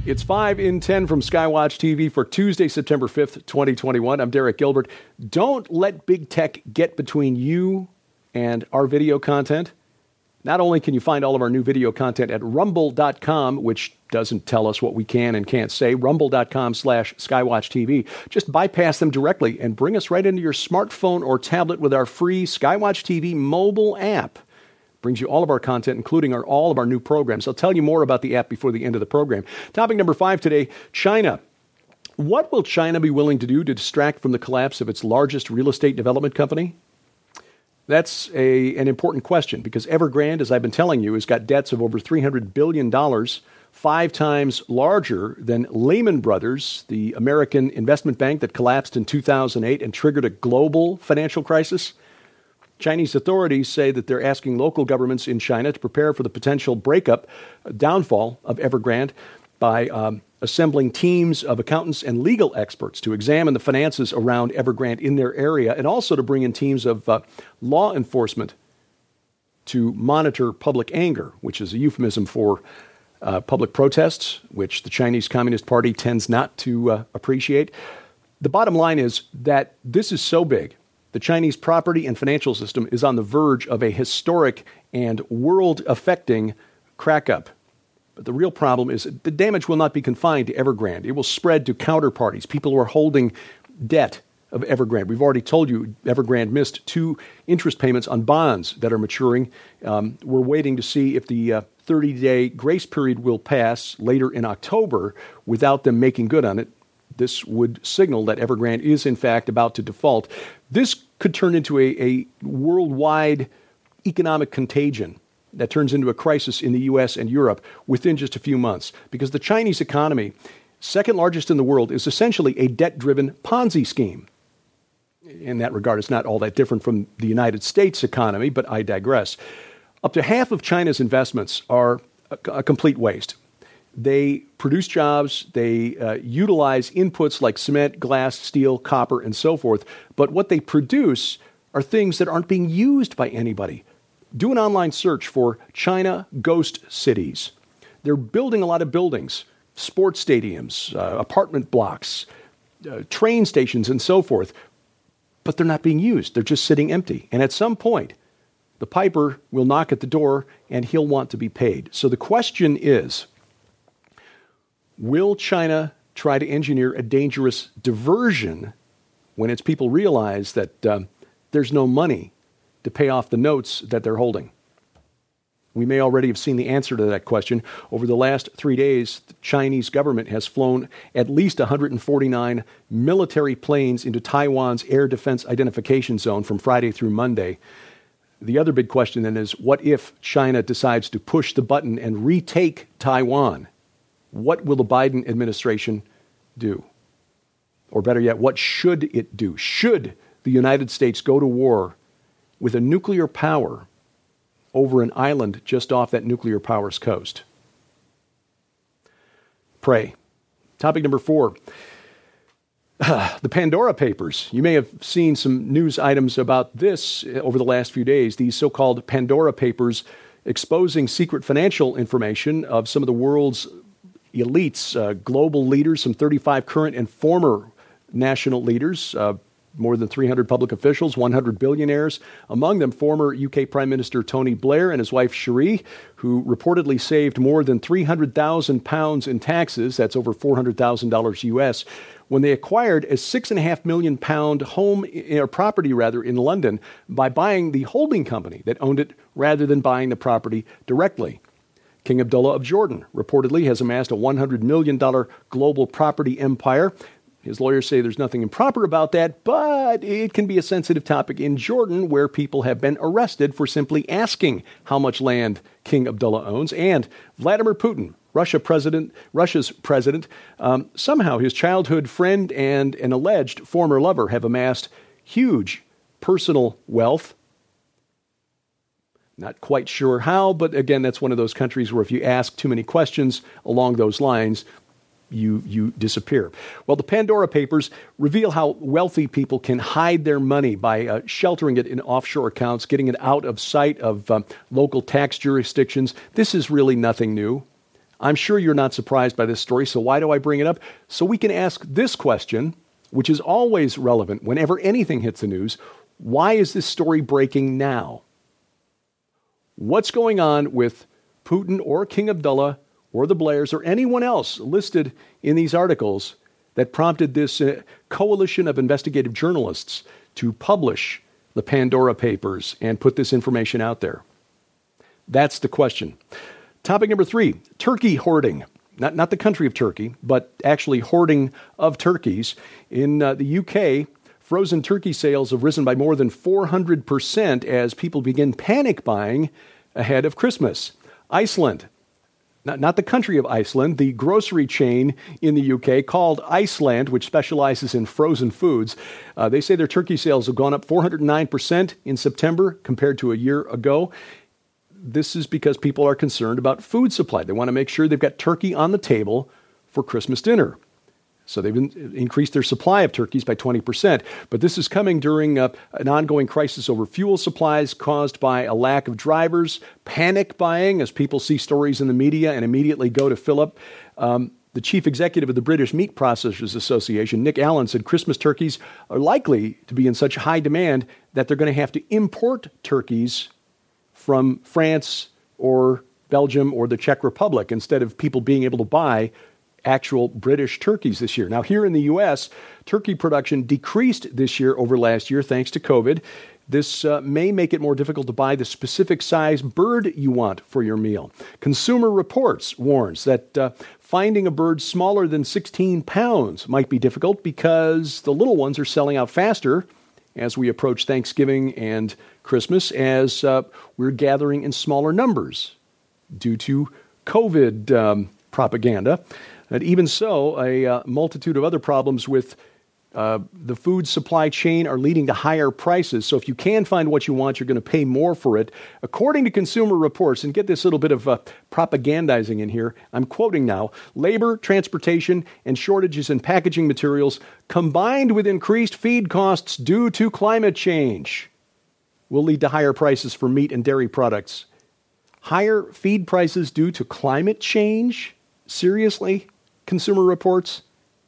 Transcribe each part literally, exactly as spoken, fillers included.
It's five in ten from Skywatch T V for Tuesday, September fifth, twenty twenty-one. I'm Derek Gilbert. Don't let big tech get between you and our video content. Not only can you find all of our new video content at rumble dot com, which doesn't tell us what we can and can't say, rumble dot com slash Skywatch T V. Just bypass them directly and bring us right into your smartphone or tablet with our free Skywatch T V mobile app. Brings you all of our content, including our, all of our new programs. I'll tell you more about the app before the end of the program. Topic number five today, China. What will China be willing to do to distract from the collapse of its largest real estate development company? That's a, an important question because Evergrande, as I've been telling you, has got debts of over three hundred billion dollars, five times larger than Lehman Brothers, the American investment bank that collapsed in two thousand eight and triggered a global financial crisis. Chinese authorities say that they're asking local governments in China to prepare for the potential breakup, downfall of Evergrande by um, assembling teams of accountants and legal experts to examine the finances around Evergrande in their area, and also to bring in teams of uh, law enforcement to monitor public anger, which is a euphemism for uh, public protests, which the Chinese Communist Party tends not to uh, appreciate. The bottom line is that this is so big. The Chinese property and financial system is on the verge of a historic and world-affecting crack-up. But the real problem is the damage will not be confined to Evergrande. It will spread to counterparties, people who are holding debt of Evergrande. We've already told you Evergrande missed two interest payments on bonds that are maturing. Um, we're waiting to see if the uh, thirty-day grace period will pass later in October without them making good on it. This would signal that Evergrande is, in fact, about to default. This could turn into a, a worldwide economic contagion that turns into a crisis in the U S and Europe within just a few months. Because the Chinese economy, second largest in the world, is essentially a debt-driven Ponzi scheme. In that regard, it's not all that different from the United States economy, but I digress. Up to half of China's investments are a, a complete waste. They produce jobs, they uh, utilize inputs like cement, glass, steel, copper, and so forth. But what they produce are things that aren't being used by anybody. Do an online search for China ghost cities. They're building a lot of buildings, sports stadiums, uh, apartment blocks, uh, train stations, and so forth. But they're not being used. They're just sitting empty. And at some point, the piper will knock at the door and he'll want to be paid. So the question is, will China try to engineer a dangerous diversion when its people realize that um, there's no money to pay off the notes that they're holding? We may already have seen the answer to that question. Over the last three days, the Chinese government has flown at least one hundred forty-nine military planes into Taiwan's air defense identification zone from Friday through Monday. The other big question then is, what if China decides to push the button and retake Taiwan? What will the Biden administration do? Or better yet, what should it do? Should the United States go to war with a nuclear power over an island just off that nuclear power's coast? Pray. Topic number four. The Pandora Papers. You may have seen some news items about this over the last few days. These so-called Pandora Papers exposing secret financial information of some of the world's elites, uh, global leaders, some thirty-five current and former national leaders, uh, more than three hundred public officials, one hundred billionaires, among them former U K Prime Minister Tony Blair and his wife Cherie, who reportedly saved more than three hundred thousand pounds in taxes, that's over four hundred thousand dollars U S, when they acquired a six and a half million pound home or property rather in London by buying the holding company that owned it rather than buying the property directly. King Abdullah of Jordan reportedly has amassed a one hundred million dollars global property empire. His lawyers say there's nothing improper about that, but it can be a sensitive topic in Jordan where people have been arrested for simply asking how much land King Abdullah owns. And Vladimir Putin, Russia president, Russia's president, um, somehow his childhood friend and an alleged former lover have amassed huge personal wealth. Not quite sure how, but again, that's one of those countries where if you ask too many questions along those lines, you you disappear. Well, the Pandora Papers reveal how wealthy people can hide their money by uh, sheltering it in offshore accounts, getting it out of sight of um, local tax jurisdictions. This is really nothing new. I'm sure you're not surprised by this story, so why do I bring it up? So we can ask this question, which is always relevant whenever anything hits the news. Why is this story breaking now? What's going on with Putin or King Abdullah or the Blairs or anyone else listed in these articles that prompted this uh, coalition of investigative journalists to publish the Pandora Papers and put this information out there? That's the question. Topic number three, turkey hoarding. Not, not the country of Turkey, but actually hoarding of turkeys. In uh, the U K, frozen turkey sales have risen by more than four hundred percent as people begin panic buying ahead of Christmas. Iceland, not, not the country of Iceland, the grocery chain in the U K called Iceland, which specializes in frozen foods, uh, they say their turkey sales have gone up four hundred nine percent in September compared to a year ago. This is because people are concerned about food supply. They want to make sure they've got turkey on the table for Christmas dinner. So they've in, increased their supply of turkeys by twenty percent. But this is coming during uh, an ongoing crisis over fuel supplies caused by a lack of drivers, panic buying as people see stories in the media and immediately go to fill up. Um, the chief executive of the British Meat Processors Association, Nick Allen, said Christmas turkeys are likely to be in such high demand that they're going to have to import turkeys from France or Belgium or the Czech Republic instead of people being able to buy actual British turkeys this year. Now, here in the U S, turkey production decreased this year over last year thanks to COVID. This uh, may make it more difficult to buy the specific size bird you want for your meal. Consumer Reports warns that uh, finding a bird smaller than sixteen pounds might be difficult because the little ones are selling out faster as we approach Thanksgiving and Christmas, as uh, we're gathering in smaller numbers due to COVID um, propaganda. And even so, a uh, multitude of other problems with uh, the food supply chain are leading to higher prices. So if you can find what you want, you're going to pay more for it. According to Consumer Reports, and get this little bit of uh, propagandizing in here, I'm quoting now, labor, transportation, and shortages in packaging materials combined with increased feed costs due to climate change will lead to higher prices for meat and dairy products. Higher feed prices due to climate change? Seriously? Consumer Reports?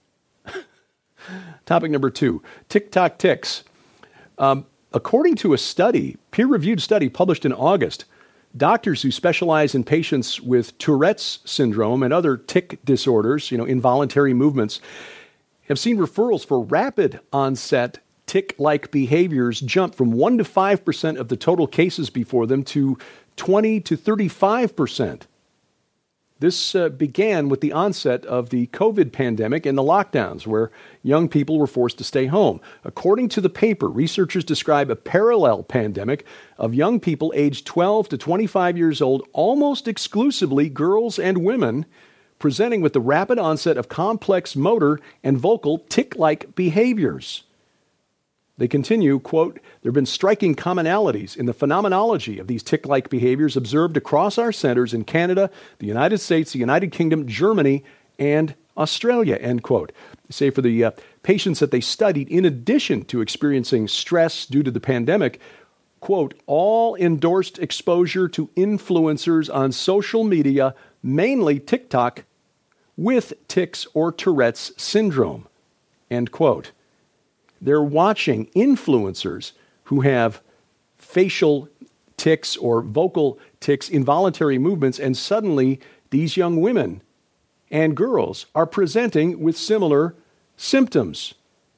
Topic number two, TikTok ticks. Um, according to a study, peer-reviewed study published in August, doctors who specialize in patients with Tourette's syndrome and other tic disorders, you know, involuntary movements, have seen referrals for rapid onset tic-like behaviors jump from one to five percent of the total cases before them to twenty to thirty-five percent. This uh, began with the onset of the COVID pandemic and the lockdowns, where young people were forced to stay home. According to the paper, researchers describe a parallel pandemic of young people aged twelve to twenty-five years old, almost exclusively girls and women, presenting with the rapid onset of complex motor and vocal tic-like behaviors. They continue, quote, there have been striking commonalities in the phenomenology of these tic-like behaviors observed across our centers in Canada, the United States, the United Kingdom, Germany, and Australia, end quote. They say for the uh, patients that they studied, in addition to experiencing stress due to the pandemic, quote, all endorsed exposure to influencers on social media, mainly TikTok, with tics or Tourette's syndrome, end quote. They're watching influencers who have facial tics or vocal tics, involuntary movements, and suddenly these young women and girls are presenting with similar symptoms.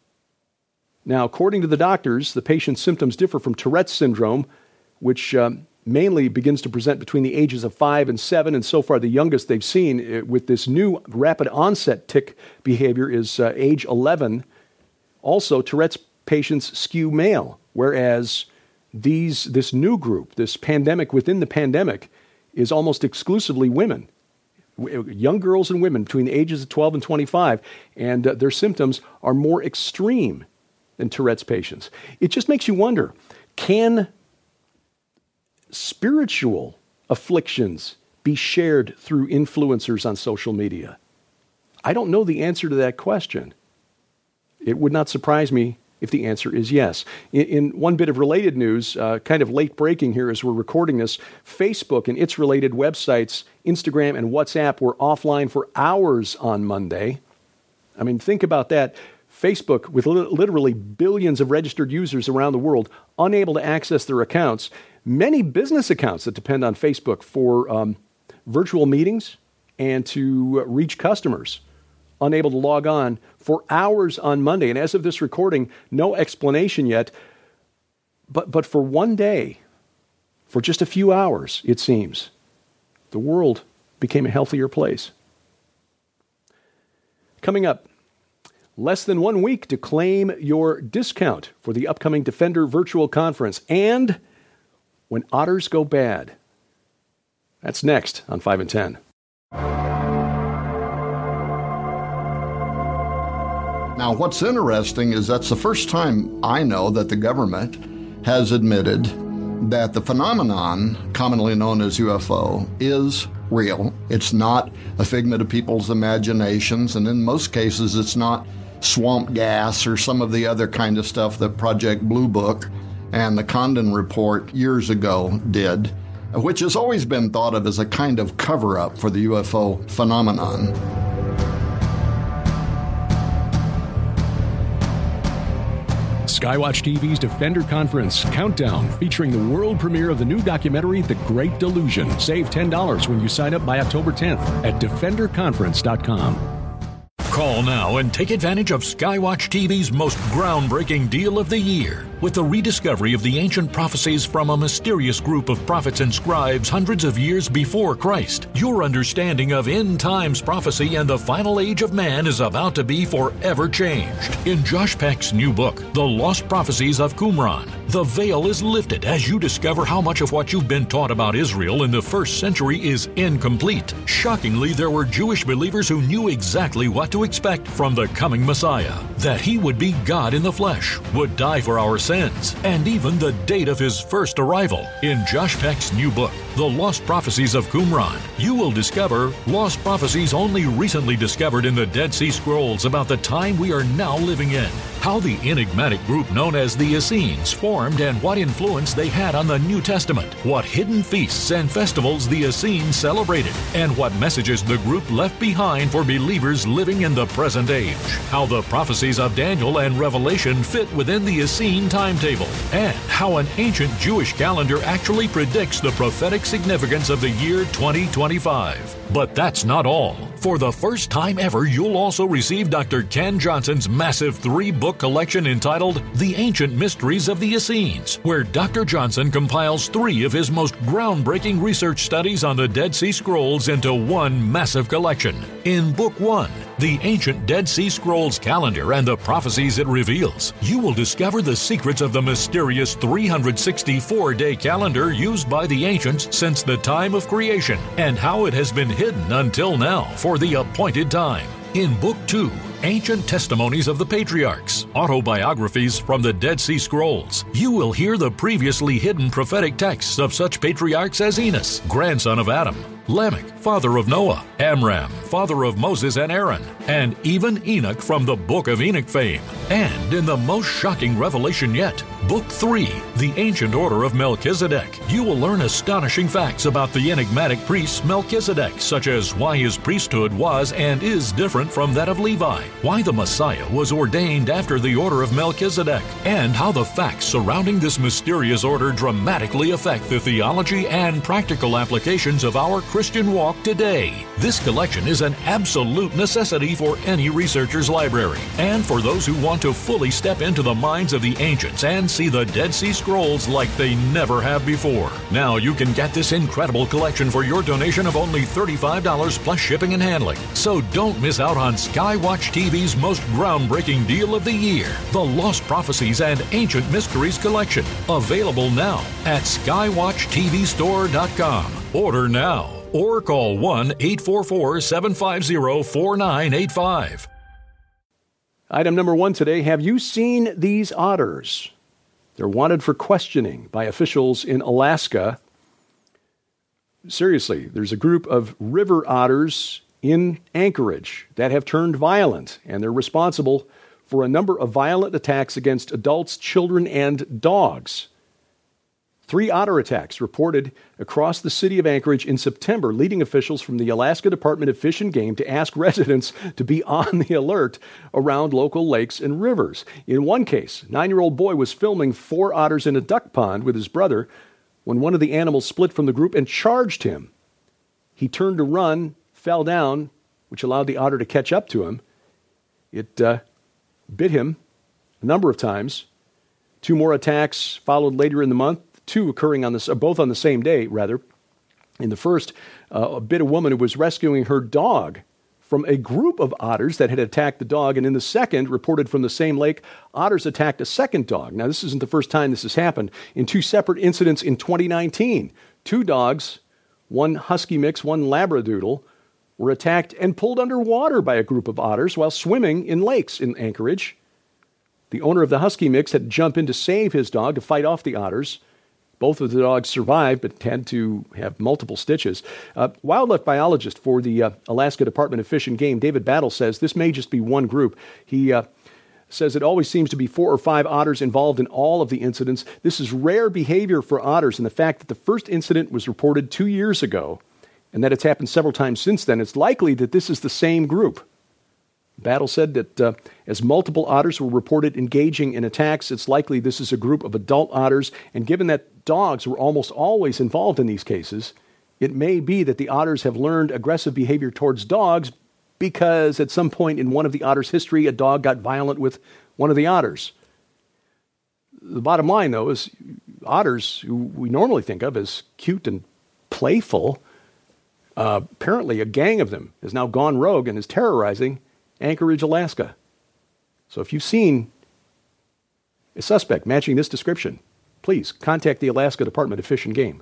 Now, according to the doctors, the patient's symptoms differ from Tourette's syndrome, which um, mainly begins to present between the ages of five and seven, and so far the youngest they've seen uh, with this new rapid onset tic behavior is uh, age eleven. Also, Tourette's patients skew male, whereas these this new group, this pandemic within the pandemic, is almost exclusively women, young girls and women between the ages of twelve and twenty-five, and uh, their symptoms are more extreme than Tourette's patients. It just makes you wonder, can spiritual afflictions be shared through influencers on social media? I don't know the answer to that question. It would not surprise me if the answer is yes. In, in one bit of related news, uh, kind of late breaking here as we're recording this, Facebook and its related websites, Instagram and WhatsApp, were offline for hours on Monday. I mean, think about that. Facebook, with li- literally billions of registered users around the world, unable to access their accounts. Many business accounts that depend on Facebook for um, virtual meetings and to reach customers, unable to log on for hours on Monday. And as of this recording, no explanation yet. But but for one day, for just a few hours, it seems, the world became a healthier place. Coming up, less than one week to claim your discount for the upcoming Defender Virtual Conference. And when otters go bad. That's next on five and ten. Now, what's interesting is that's the first time I know that the government has admitted that the phenomenon, commonly known as U F O, is real. It's not a figment of people's imaginations, and in most cases, it's not swamp gas or some of the other kind of stuff that Project Blue Book and the Condon Report years ago did, which has always been thought of as a kind of cover-up for the U F O phenomenon. Skywatch T V's Defender Conference Countdown, featuring the world premiere of the new documentary, The Great Delusion. Save ten dollars when you sign up by October tenth at defender conference dot com. Call now and take advantage of Skywatch T V's most groundbreaking deal of the year. With the rediscovery of the ancient prophecies from a mysterious group of prophets and scribes hundreds of years before Christ, your understanding of end times prophecy and the final age of man is about to be forever changed. In Josh Peck's new book, The Lost Prophecies of Qumran, the veil is lifted as you discover how much of what you've been taught about Israel in the first century is incomplete. Shockingly, there were Jewish believers who knew exactly what to expect from the coming Messiah. That he would be God in the flesh, would die for our sins, and even the date of his first arrival. In Josh Peck's new book, The Lost Prophecies of Qumran, you will discover lost prophecies only recently discovered in the Dead Sea Scrolls about the time we are now living in. How the enigmatic group known as the Essenes formed and what influence they had on the New Testament. What hidden feasts and festivals the Essenes celebrated. And what messages the group left behind for believers living in the present age. How the prophecies of Daniel and Revelation fit within the Essene timetable. And how an ancient Jewish calendar actually predicts the prophetic significance of the year twenty twenty-five. But that's not all. For the first time ever, you'll also receive Doctor Ken Johnson's massive three-book collection entitled The Ancient Mysteries of the Essenes, where Doctor Johnson compiles three of his most groundbreaking research studies on the Dead Sea Scrolls into one massive collection. In Book one, The Ancient Dead Sea Scrolls Calendar and the Prophecies it Reveals, you will discover the secrets of the mysterious three hundred sixty-four day calendar used by the ancients since the time of creation, and how it has been hidden until now for the appointed time. In Book two, Ancient Testimonies of the Patriarchs, Autobiographies from the Dead Sea Scrolls, you will hear the previously hidden prophetic texts of such patriarchs as Enos, grandson of Adam, Lamech, father of Noah, Amram, father of Moses and Aaron, and even Enoch from the Book of Enoch fame. And in the most shocking revelation yet, Book three, The Ancient Order of Melchizedek, you will learn astonishing facts about the enigmatic priest Melchizedek, such as why his priesthood was and is different from that of Levi, why the Messiah was ordained after the order of Melchizedek, and how the facts surrounding this mysterious order dramatically affect the theology and practical applications of our Christian walk today. This collection is an absolute necessity for any researcher's library, and for those who want to fully step into the minds of the ancients and see the Dead Sea Scrolls like they never have before. Now you can get this incredible collection for your donation of only thirty-five dollars plus shipping and handling. So don't miss out on Skywatch T V's most groundbreaking deal of the year, the Lost Prophecies and Ancient Mysteries Collection. Available now at skywatch t v store dot com. Order now or call one eight four four, seven five zero, four nine eight five. Item number one today, have you seen these otters? They're wanted for questioning by officials in Alaska. Seriously, there's a group of river otters in Anchorage that have turned violent, and they're responsible for a number of violent attacks against adults, children, and dogs. Three otter attacks reported across the city of Anchorage in September, leading officials from the Alaska Department of Fish and Game to ask residents to be on the alert around local lakes and rivers. In one case, a nine-year-old boy was filming four otters in a duck pond with his brother when one of the animals split from the group and charged him. He turned to run, fell down, which allowed the otter to catch up to him. It uh, bit him a number of times. Two more attacks followed later in the month, two occurring on the, both on the same day, rather. In the first, uh, bit a woman who was rescuing her dog from a group of otters that had attacked the dog. And in the second, reported from the same lake, otters attacked a second dog. Now, this isn't the first time this has happened. In two separate incidents in twenty nineteen, two dogs, one husky mix, one labradoodle, were attacked and pulled underwater by a group of otters while swimming in lakes in Anchorage. The owner of the husky mix had to jump in to save his dog to fight off the otters. Both of the dogs survived, but had to have multiple stitches. Uh, wildlife biologist for the uh, Alaska Department of Fish and Game, David Battle, says this may just be one group. He uh, says it always seems to be four or five otters involved in all of the incidents. This is rare behavior for otters, and the fact that the first incident was reported two years ago and that it's happened several times since then, it's likely that this is the same group. Battle said that uh, as multiple otters were reported engaging in attacks, it's likely this is a group of adult otters, and given that dogs were almost always involved in these cases, it may be that the otters have learned aggressive behavior towards dogs because at some point in one of the otters' history, a dog got violent with one of the otters. The bottom line, though, is otters, who we normally think of as cute and playful, uh, apparently a gang of them has now gone rogue and is terrorizing Anchorage, Alaska. So if you've seen a suspect matching this description, please contact the Alaska Department of Fish and Game.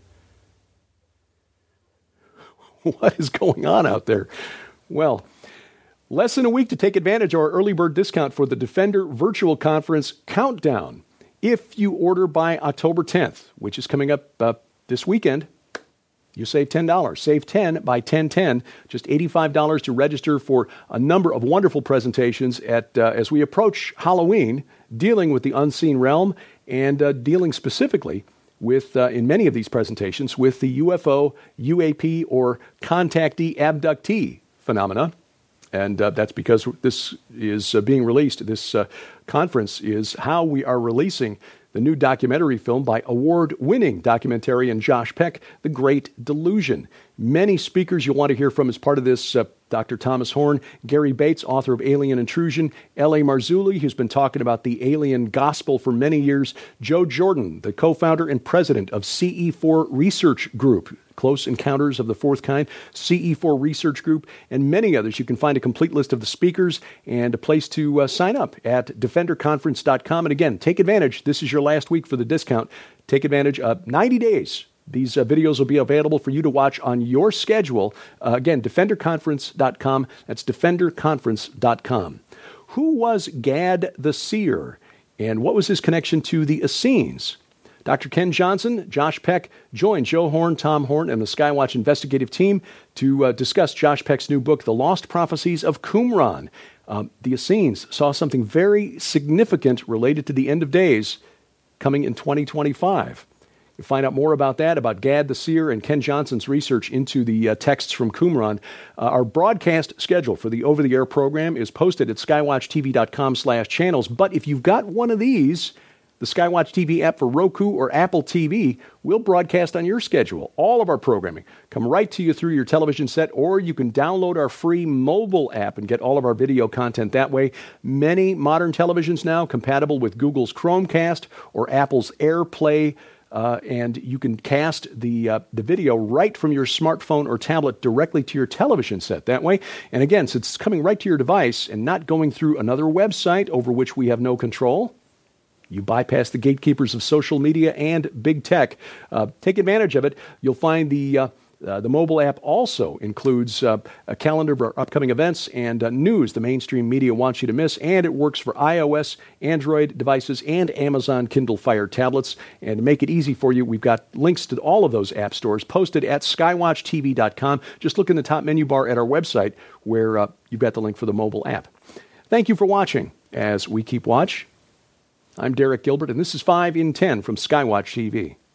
What is going on out there? Well, less than a week to take advantage of our early bird discount for the Defender Virtual Conference Countdown. If you order by October tenth, which is coming up uh, this weekend, you save ten dollars. Save ten by ten ten. Just eighty-five dollars to register for a number of wonderful presentations at uh, as we approach Halloween, dealing with the unseen realm and uh, dealing specifically with, uh, in many of these presentations, with the U F O, U A P, or contactee abductee phenomena. And uh, that's because this is uh, being released. This uh, conference is how we are releasing the new documentary film by award-winning documentarian Josh Peck, The Great Delusion. Many speakers you'll want to hear from as part of this. Uh, Doctor Thomas Horn, Gary Bates, author of Alien Intrusion, L A Marzulli, who's been talking about the alien gospel for many years, Joe Jordan, the co-founder and president of C E four Research Group, Close Encounters of the Fourth Kind, C E four Research Group, and many others. You can find a complete list of the speakers and a place to uh, sign up at defender conference dot com. And again, take advantage. This is your last week for the discount. Take advantage of ninety days. These uh, videos will be available for you to watch on your schedule. Uh, again, defender conference dot com. That's defender conference dot com. Who was Gad the Seer, and what was his connection to the Essenes? Doctor Ken Johnson, Josh Peck joined Joe Horn, Tom Horn, and the Skywatch investigative team to uh, discuss Josh Peck's new book, The Lost Prophecies of Qumran. Um, the Essenes saw something very significant related to the end of days coming in twenty twenty-five. You find out more about that, about Gad the Seer and Ken Johnson's research into the uh, texts from Qumran. Uh, our broadcast schedule for the over-the-air program is posted at skywatch t v dot com slash channels. But if you've got one of these, the Skywatch T V app for Roku or Apple T V will broadcast on your schedule. All of our programming come right to you through your television set, or you can download our free mobile app and get all of our video content that way. Many modern televisions now compatible with Google's Chromecast or Apple's AirPlay, uh, and you can cast the uh, the video right from your smartphone or tablet directly to your television set that way. And again, since it's coming right to your device and not going through another website over which we have no control, you bypass the gatekeepers of social media and big tech. Uh, take advantage of it. You'll find the uh, uh, the mobile app also includes uh, a calendar of our upcoming events and uh, news the mainstream media wants you to miss, and it works for iOS, Android devices, and Amazon Kindle Fire tablets. And to make it easy for you, we've got links to all of those app stores posted at skywatch t v dot com. Just look in the top menu bar at our website where uh, you've got the link for the mobile app. Thank you for watching. as we keep watch. I'm Derek Gilbert, and this is five in ten from Skywatch T V.